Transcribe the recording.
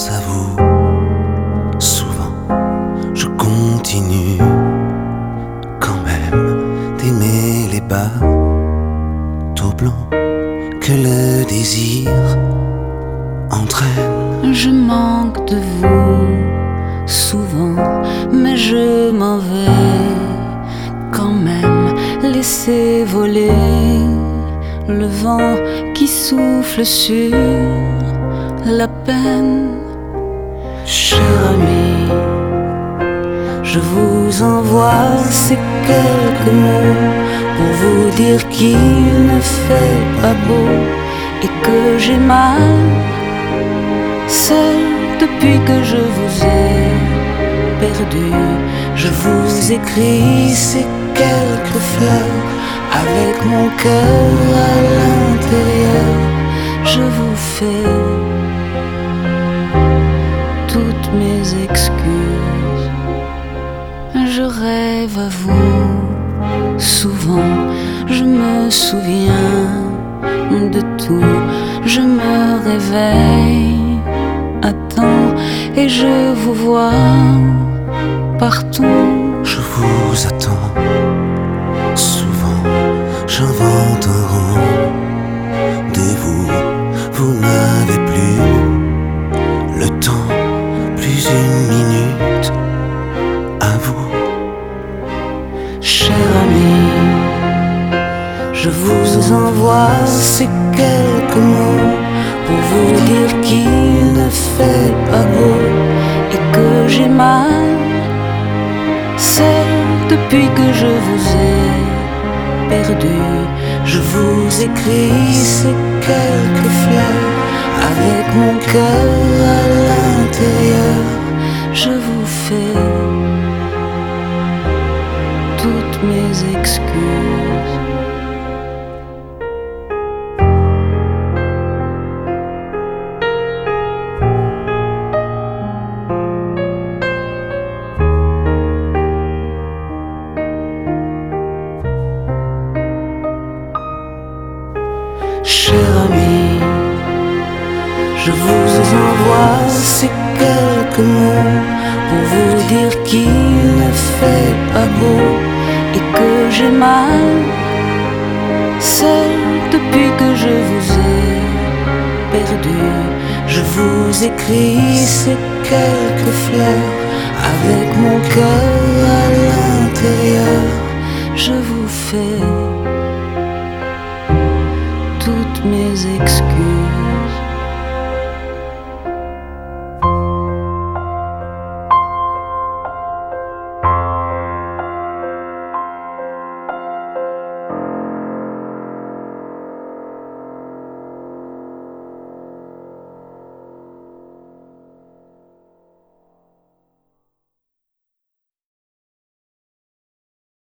pense à vous. Souvent, je continue quand même d'aimer les bateaux blancs que le désir entraîne. Je manque de vous souvent, mais je m'en vais quand même laisser voler le vent qui souffle sur la peine. Cher ami, je vous envoie ces quelques mots pour vous dire qu'il ne fait pas beau et que j'ai mal seul depuis que je vous ai perdu. Je vous écris ces quelques fleurs avec mon cœur à l'intérieur. Je vous fais toutes mes excuses. Je rêve à vous souvent, je me souviens de tout. Je me réveille à temps et je vous vois partout. Je vous attends souvent, j'invente un rendez-vous. Vous n'avez plus le temps, plus une minute à vous. Cher ami, je vous envoie ces quelques mots pour vous dire qu'il ne fait pas beau et que j'ai mal seul depuis que je vous ai perdu. Je vous écris ces quelques fleurs avec mon cœur à l'intérieur. Je vous fais toutes mes excuses. Cher ami, je vous envoie ces quelques mots pour vous dire qu'il ne fait pas beau et que j'ai mal seul depuis que je vous ai perdu. Je vous écris ces quelques fleurs avec mon cœur à l'intérieur. Je vous fais